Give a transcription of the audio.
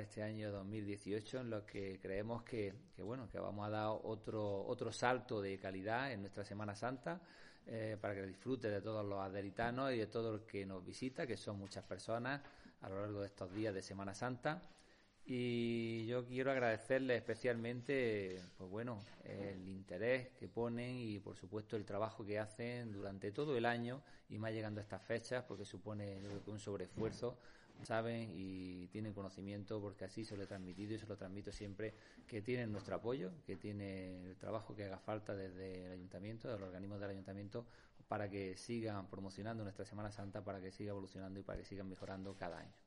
este año 2018, en los que creemos que vamos a dar otro salto de calidad en nuestra Semana Santa, para que disfrute de todos los aderitanos y de todo el que nos visita, que son muchas personas a lo largo de estos días de Semana Santa. Y yo quiero agradecerles especialmente el interés que ponen y por supuesto el trabajo que hacen durante todo el año, y más llegando a estas fechas, porque supone, yo creo, que un sobreesfuerzo, saben y tienen conocimiento, porque así se lo he transmitido y se lo transmito siempre, que tienen nuestro apoyo, que tiene el trabajo que haga falta desde el ayuntamiento, de los organismos del ayuntamiento, para que sigan promocionando nuestra Semana Santa, para que siga evolucionando y para que sigan mejorando cada año.